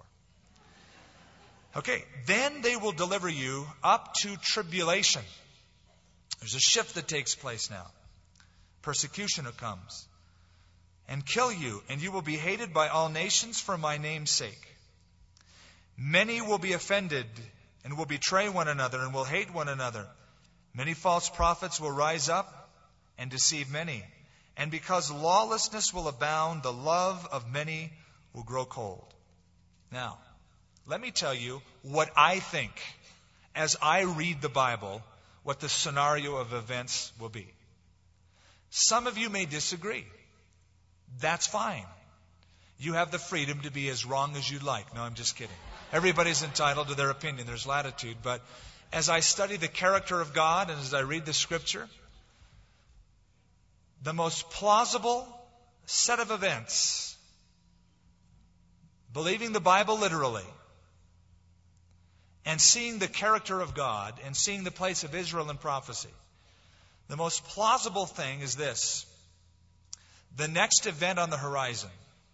Okay, then they will deliver you up to tribulation. There's a shift that takes place now. Persecution comes. And kill you, and you will be hated by all nations for my name's sake. Many will be offended and will betray one another and will hate one another. Many false prophets will rise up and deceive many. And because lawlessness will abound, the love of many will grow cold. Now, let me tell you what I think as I read the Bible, what the scenario of events will be. Some of you may disagree. That's fine. You have the freedom to be as wrong as you like. No, I'm just kidding. Everybody's entitled to their opinion. There's latitude. But as I study the character of God and as I read the Scripture, the most plausible set of events, believing the Bible literally, and seeing the character of God and seeing the place of Israel in prophecy, the most plausible thing is this. The next event on the horizon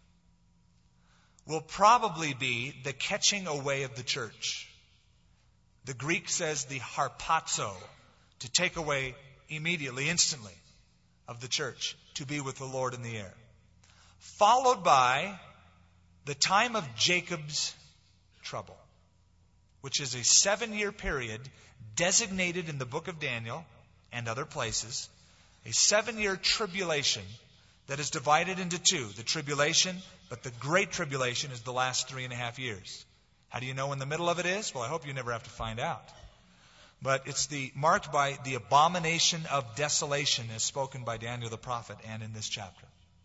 will probably be the catching away of the church. The Greek says the harpazo, to take away immediately, instantly, of the church, to be with the Lord in the air. Followed by the time of Jacob's trouble, which is a seven-year period designated in the book of Daniel and other places, a seven-year tribulation that is divided into two. The tribulation, but the great tribulation is the last three and a half years. How do you know when the middle of it is? Well, I hope you never have to find out. But it's the marked by the abomination of desolation as spoken by Daniel the prophet and in this chapter.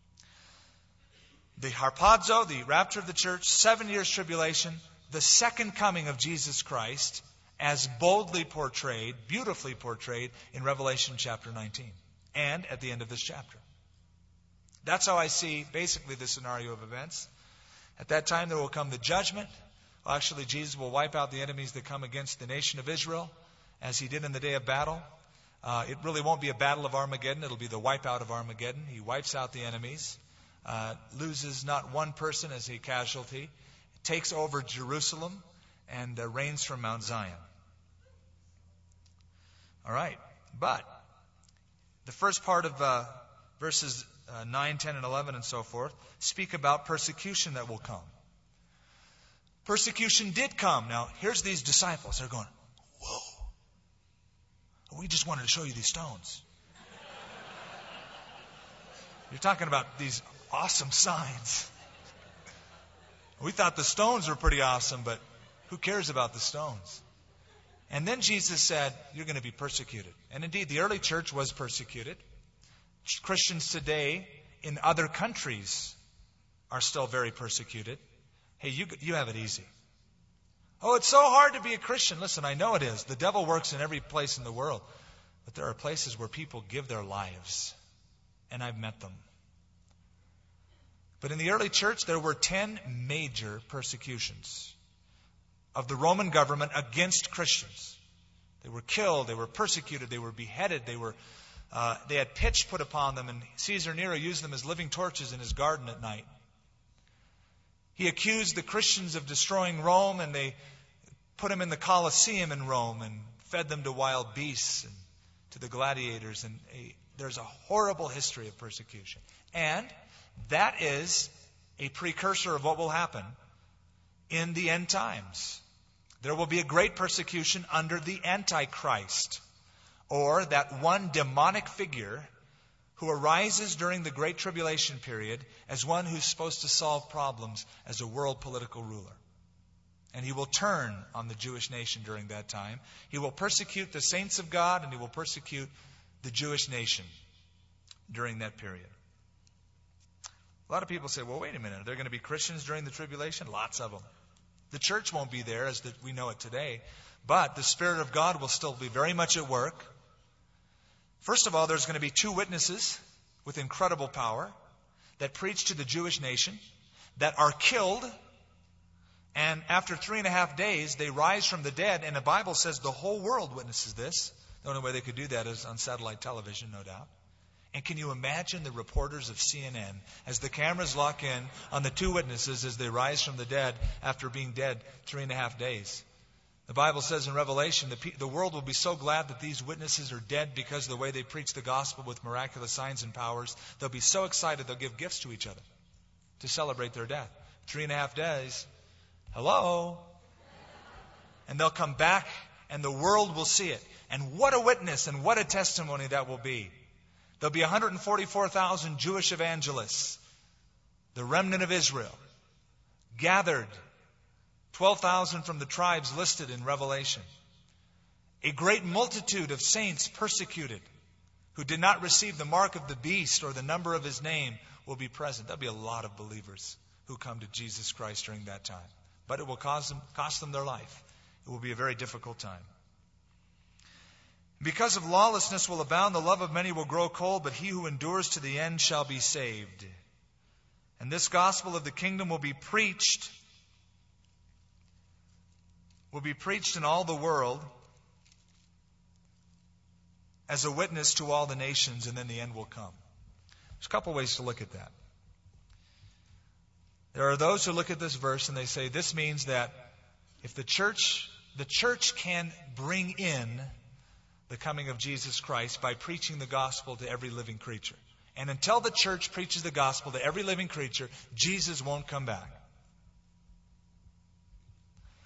The harpazo, the rapture of the church, seven years tribulation, the second coming of Jesus Christ as boldly portrayed, beautifully portrayed in Revelation chapter nineteen and at the end of this chapter. That's how I see basically the scenario of events. At that time there will come the judgment. Well, actually, Jesus will wipe out the enemies that come against the nation of Israel as he did in the day of battle. Uh, it really won't be a battle of Armageddon. It'll be the wipeout of Armageddon. He wipes out the enemies, uh, loses not one person as a casualty, takes over Jerusalem, and uh, reigns from Mount Zion. All right. But the first part of uh, verses uh, nine, ten, and eleven and so forth speak about persecution that will come. Persecution did come. Now, here's these disciples. They're going, whoa. We just wanted to show you these stones. You're talking about these awesome signs. We thought the stones were pretty awesome, but who cares about the stones? And then Jesus said, you're going to be persecuted. And indeed, the early church was persecuted. Christians today in other countries are still very persecuted. Hey, you, you have it easy. Oh, it's so hard to be a Christian. Listen, I know it is. The devil works in every place in the world. But there are places where people give their lives. And I've met them. But in the early church, there were ten major persecutions of the Roman government against Christians. They were killed, they were persecuted, they were beheaded, they were uh, they had pitch put upon them, and Caesar Nero used them as living torches in his garden at night. He accused the Christians of destroying Rome, and they put them in the Colosseum in Rome and fed them to wild beasts and to the gladiators. And a, there's a horrible history of persecution. And that is a precursor of what will happen in the end times. There will be a great persecution under the Antichrist, or that one demonic figure who arises during the Great Tribulation period as one who's supposed to solve problems as a world political ruler. And he will turn on the Jewish nation during that time. He will persecute the saints of God, and he will persecute the Jewish nation during that period. A lot of people say, well, wait a minute, are there going to be Christians during the tribulation? Lots of them. The church won't be there as the, we know it today, but the Spirit of God will still be very much at work. First of all, there's going to be two witnesses with incredible power that preach to the Jewish nation, that are killed, and after three and a half days, they rise from the dead, and the Bible says the whole world witnesses this. The only way they could do that is on satellite television, no doubt. And can you imagine the reporters of C N N as the cameras lock in on the two witnesses as they rise from the dead after being dead three and a half days? The Bible says in Revelation, the, pe- the world will be so glad that these witnesses are dead because of the way they preach the gospel with miraculous signs and powers. They'll be so excited they'll give gifts to each other to celebrate their death. Three and a half days. Hello? And they'll come back and the world will see it. And what a witness and what a testimony that will be. There'll be one hundred forty-four thousand Jewish evangelists, the remnant of Israel, gathered, twelve thousand from the tribes listed in Revelation. A great multitude of saints persecuted who did not receive the mark of the beast or the number of his name will be present. There'll be a lot of believers who come to Jesus Christ during that time. But it will cost them, cost them their life. It will be a very difficult time. Because of lawlessness will abound, the love of many will grow cold, but he who endures to the end shall be saved. And this gospel of the kingdom will be preached, will be preached in all the world as a witness to all the nations, and then the end will come. There's a couple ways to look at that. There are those who look at this verse and they say this means that if the church, the church can bring in the coming of Jesus Christ by preaching the gospel to every living creature. And until the church preaches the gospel to every living creature, Jesus won't come back.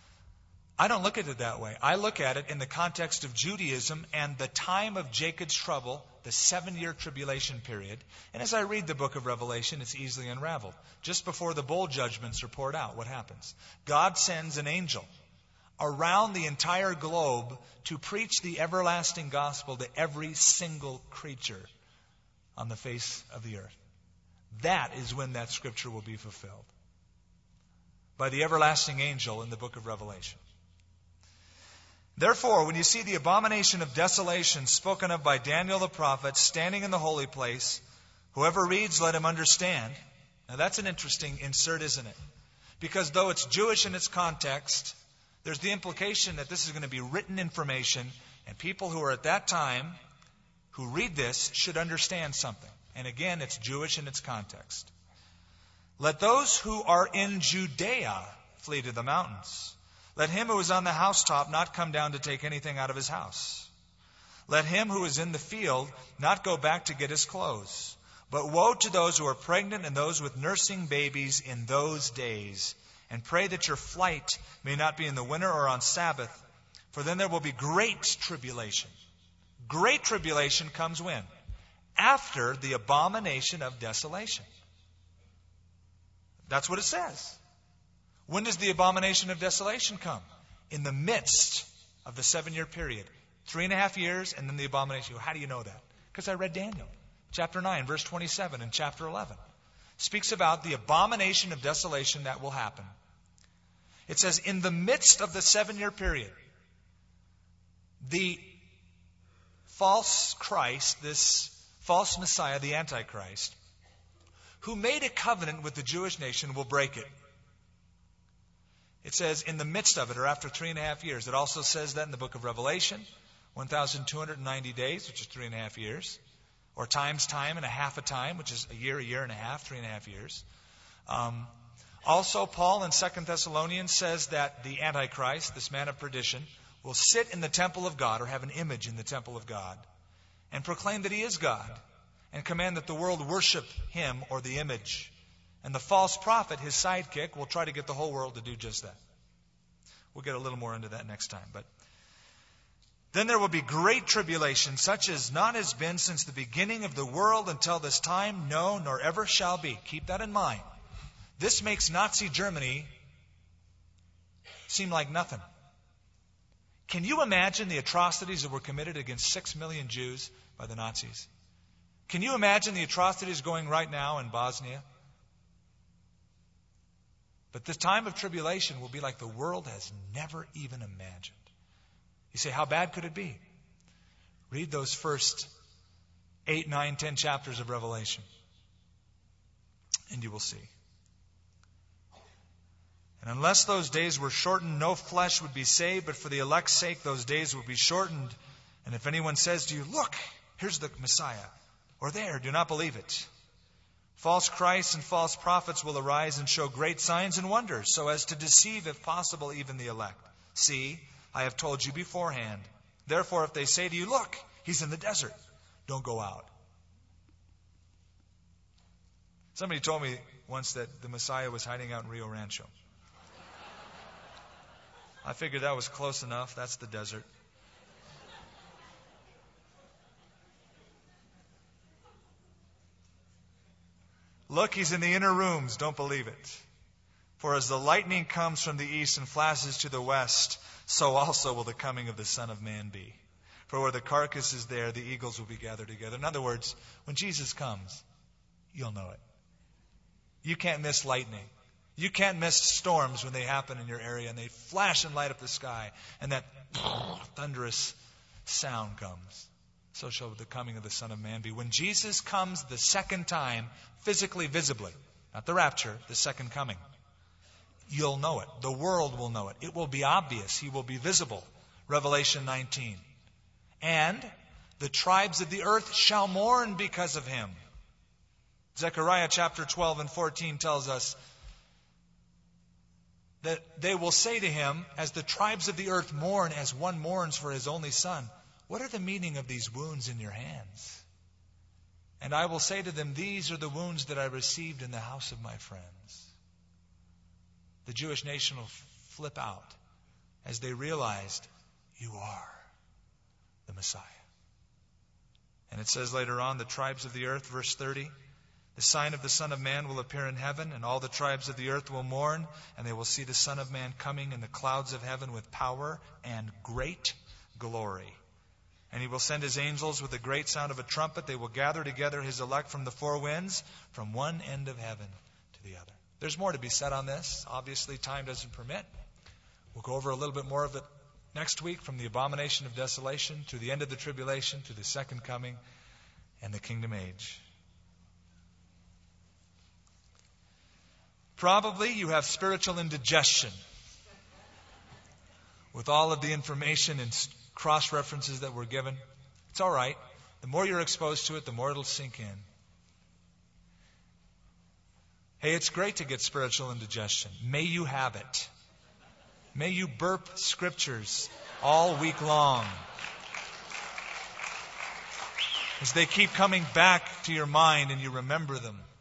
I don't look at it that way. I look at it in the context of Judaism and the time of Jacob's trouble, the seven-year tribulation period. And as I read the book of Revelation, it's easily unraveled. Just before the bowl judgments are poured out, what happens? God sends an angel around the entire globe to preach the everlasting gospel to every single creature on the face of the earth. That is when that scripture will be fulfilled. By the everlasting angel in the book of Revelation. Therefore, when you see the abomination of desolation spoken of by Daniel the prophet standing in the holy place, whoever reads, let him understand. Now that's an interesting insert, isn't it? Because though it's Jewish in its context, there's the implication that this is going to be written information, and people who are at that time who read this should understand something. And again, it's Jewish in its context. Let those who are in Judea flee to the mountains. Let him who is on the housetop not come down to take anything out of his house. Let him who is in the field not go back to get his clothes. But woe to those who are pregnant and those with nursing babies in those days. And pray that your flight may not be in the winter or on Sabbath, for then there will be great tribulation. Great tribulation comes when? After the abomination of desolation. That's what it says. When does the abomination of desolation come? In the midst of the seven-year period. Three and a half years, and then the abomination. How do you know that? Because I read Daniel. Chapter nine, verse twenty-seven, and chapter eleven. Speaks about the abomination of desolation that will happen. It says, in the midst of the seven-year period, the false Christ, this false Messiah, the Antichrist, who made a covenant with the Jewish nation, will break it. It says in the midst of it, or after three and a half years. It also says that in the book of Revelation, one thousand two hundred ninety days, which is three and a half years. Or times time and a half a time, which is a year, a year and a half, three and a half years. Um, also, Paul in Second Thessalonians says that the Antichrist, this man of perdition, will sit in the temple of God, or have an image in the temple of God, and proclaim that he is God, and command that the world worship him or the image. And the false prophet, his sidekick, will try to get the whole world to do just that. We'll get a little more into that next time. But then there will be great tribulation, such as not has been since the beginning of the world until this time, no, nor ever shall be. Keep that in mind. This makes Nazi Germany seem like nothing. Can you imagine the atrocities that were committed against six million Jews by the Nazis? Can you imagine the atrocities going right now in Bosnia? But the time of tribulation will be like the world has never even imagined. You say, how bad could it be? Read those first eight, nine, ten chapters of Revelation, and you will see. And unless those days were shortened, no flesh would be saved, but for the elect's sake, those days will be shortened. And if anyone says to you, look, here's the Messiah, or there, do not believe it. False Christs and false prophets will arise and show great signs and wonders, so as to deceive, if possible, even the elect. See, I have told you beforehand. Therefore, if they say to you, look, he's in the desert, don't go out. Somebody told me once that the Messiah was hiding out in Rio Rancho. I figured that was close enough. That's the desert. Look, he's in the inner rooms. Don't believe it. For as the lightning comes from the east and flashes to the west, so also will the coming of the Son of Man be. For where the carcass is there, the eagles will be gathered together. In other words, when Jesus comes, you'll know it. You can't miss lightning. You can't miss storms when they happen in your area and they flash and light up the sky and that thunderous sound comes. So shall the coming of the Son of Man be. When Jesus comes the second time, physically, visibly, not the rapture, the second coming, you'll know it. The world will know it. It will be obvious. He will be visible. Revelation nineteen. And the tribes of the earth shall mourn because of him. Zechariah chapter twelve and fourteen tells us that they will say to him, as the tribes of the earth mourn, as one mourns for his only son, what are the meaning of these wounds in your hands? And I will say to them, these are the wounds that I received in the house of my friends. The Jewish nation will flip out as they realized, you are the Messiah. And it says later on, the tribes of the earth, verse thirty, the sign of the Son of Man will appear in heaven, and all the tribes of the earth will mourn, and they will see the Son of Man coming in the clouds of heaven with power and great glory. And he will send his angels with a great sound of a trumpet. They will gather together his elect from the four winds, from one end of heaven to the other. There's more to be said on this. Obviously, time doesn't permit. We'll go over a little bit more of it next week, from the abomination of desolation to the end of the tribulation to the second coming and the kingdom age. Probably you have spiritual indigestion with all of the information and cross-references that were given. It's all right. The more you're exposed to it, the more it'll sink in. Hey, it's great to get spiritual indigestion. May you have it. May you burp scriptures all week long, as they keep coming back to your mind and you remember them.